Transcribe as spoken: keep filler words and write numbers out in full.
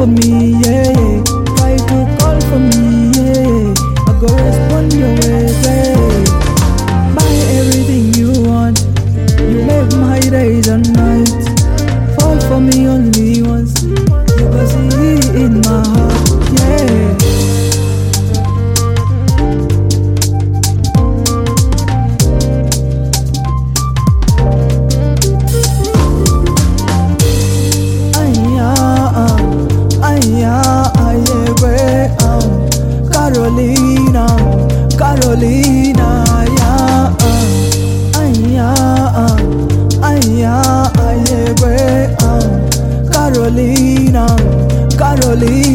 for me, yeah, yeah. Try to call for me, yeah, yeah. I go respond your way, yeah. Buy everything you want. You make my days and nights. Fall for me only once. You go see in my heart, yeah. Carolina, Carolina, yeah, uh, aya, uh, aya, aye, we, uh, Carolina, Carolina.